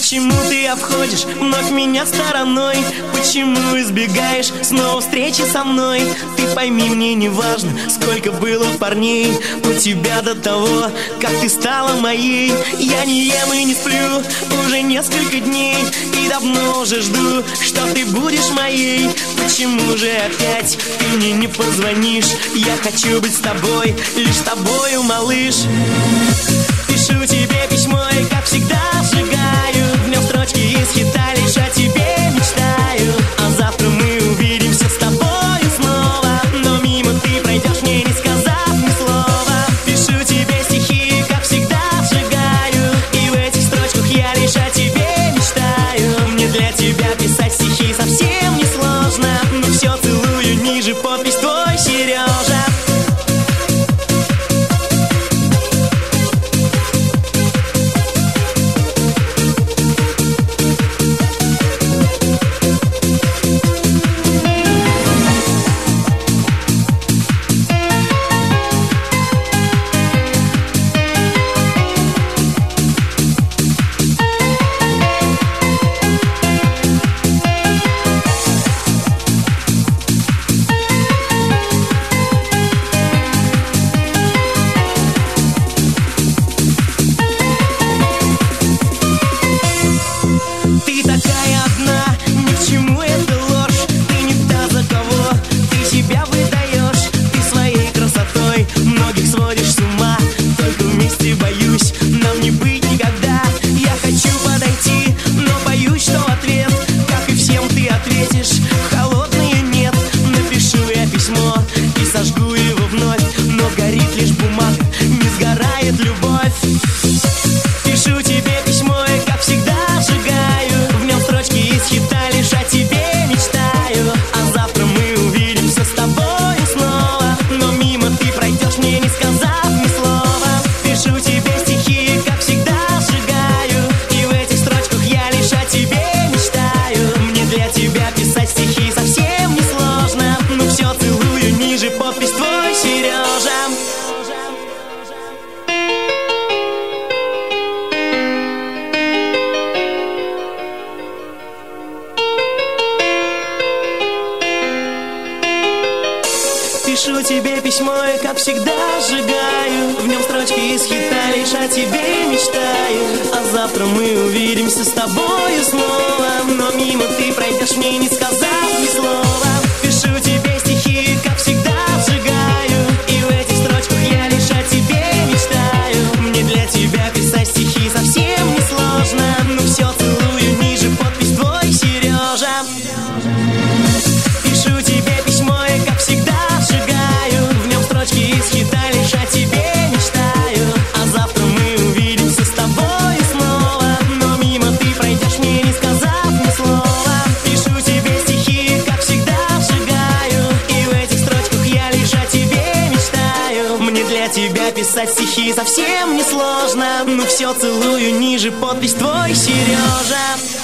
Почему ты обходишь вновь меня стороной? Почему избегаешь снова встречи со мной? Ты пойми, мне не важно, сколько было парней у тебя до того, как ты стала моей. Я не ем и не сплю уже несколько дней, и давно уже жду, что ты будешь моей. Почему же опять ты мне не позвонишь? Я хочу быть с тобой, лишь с тобою, малыш. Пишу тебе письмо и, как всегда, сжигаю в нем строчки из хита, лишь о тебе мечтаю. А завтра мы увидимся с тобою снова, но мимо ты пройдешь, мне не сказав ни слова. Пишу тебе стихи и, как всегда, сжигаю, и в этих строчках я лишь о тебе мечтаю. Мне для тебя писать стихи совсем не сложно, но все целую ниже, подпись твой, Сережа. Пишу тебе письмо и, как всегда, сжигаю в нем строчки из хита, лишь о тебе мечтаю. А завтра мы увидимся с тобою снова, но мимо ты пройдешь, мне не сказав ни слова. Пишу тебе стихи и, как всегда, сжигаю, и в этих строчках я лишь о тебе мечтаю. Мне для тебя писать стихи совсем не сложно, но все целую ниже, подпись твой, Сережа. Пишу тебе письмо и, как всегда, из хита, лишь о тебе мечтаю. А завтра мы увидимся с тобой снова, но мимо ты пройдешь, мне не сказав ни слова. Пишу тебе стихи, как всегда, сжигаю, и в этих строчках я лишь о тебе мечтаю. Мне для тебя писать стихи совсем не сложно, но все целую ниже, подпись твой, Сережа.